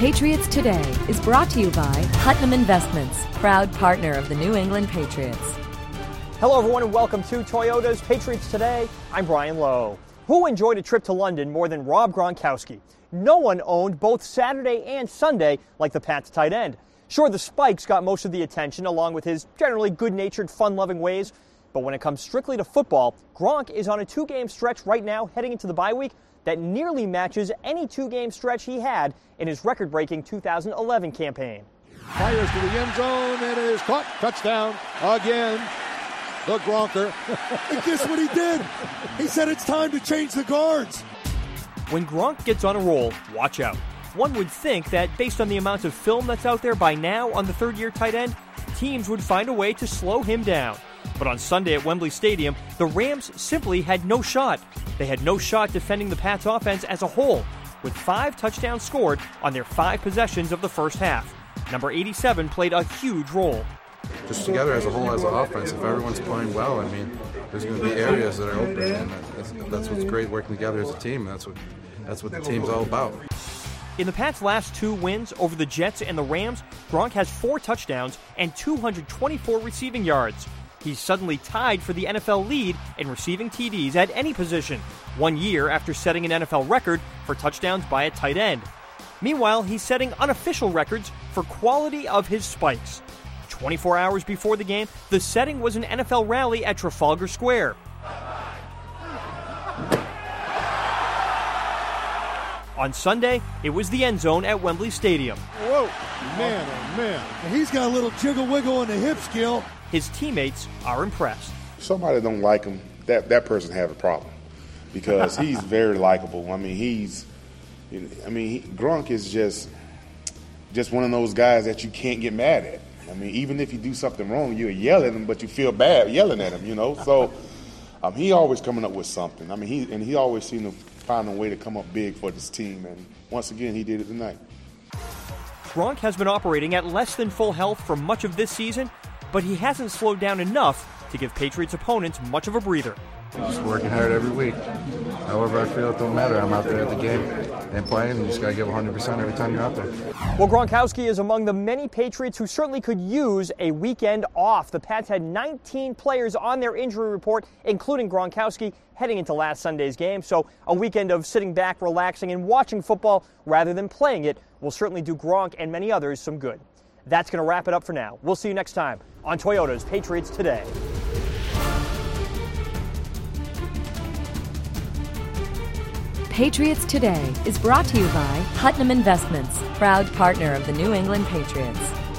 Patriots Today is brought to you by Putnam Investments, proud partner of the New England Patriots. Hello, everyone, and welcome to Toyota's Patriots Today. I'm Brian Lowe. Who enjoyed a trip to London more than Rob Gronkowski? No one owned both Saturday and Sunday like the Pats tight end. Sure, the Spikes got most of the attention, along with his generally good-natured, fun-loving ways. But when it comes strictly to football, Gronk is on a two-game stretch right now heading into the bye week that nearly matches any two-game stretch he had in his record-breaking 2011 campaign. Fires to the end zone, and it is caught. Touchdown again. The Gronker. And guess what he did? He said it's time to change the guards. When Gronk gets on a roll, watch out. One would think that based on the amount of film that's out there by now on the third-year tight end, teams would find a way to slow him down. But on Sunday at Wembley Stadium, the Rams simply had no shot. They had no shot defending the Pats' offense as a whole, with 5 touchdowns scored on their 5 possessions of the first half. Number 87 played a huge role. Just together as a whole, as an offense, if everyone's playing well, I mean, there's going to be areas that are open, and that's what's great, working together as a team. That's what the team's all about. In the Pats' last 2 wins over the Jets and the Rams, Gronk has 4 touchdowns and 224 receiving yards. He's suddenly tied for the NFL lead in receiving TDs at any position, 1 year after setting an NFL record for touchdowns by a tight end. Meanwhile, he's setting unofficial records for quality of his spikes. 24 hours before the game, the setting was an NFL rally at Trafalgar Square. On Sunday, it was the end zone at Wembley Stadium. Whoa, man, oh man. He's got a little jiggle wiggle in the hip skill. His teammates are impressed. If somebody don't like him, that person has a problem, because he's very likable. I mean, Gronk is just one of those guys that you can't get mad at. I mean, even if you do something wrong, you yell at him, but you feel bad yelling at him, you know. So he always coming up with something. I mean, he always seemed to find a way to come up big for this team, and once again, he did it tonight. Gronk has been operating at less than full health for much of this season, but he hasn't slowed down enough to give Patriots opponents much of a breather. Just working hard every week. However I feel, it don't matter. I'm out there at the game and playing, and you just got to give 100% every time you're out there. Well, Gronkowski is among the many Patriots who certainly could use a weekend off. The Pats had 19 players on their injury report, including Gronkowski, heading into last Sunday's game. So a weekend of sitting back, relaxing, and watching football rather than playing it will certainly do Gronk and many others some good. That's going to wrap it up for now. We'll see you next time on Toyota's Patriots Today. Patriots Today is brought to you by Putnam Investments, proud partner of the New England Patriots.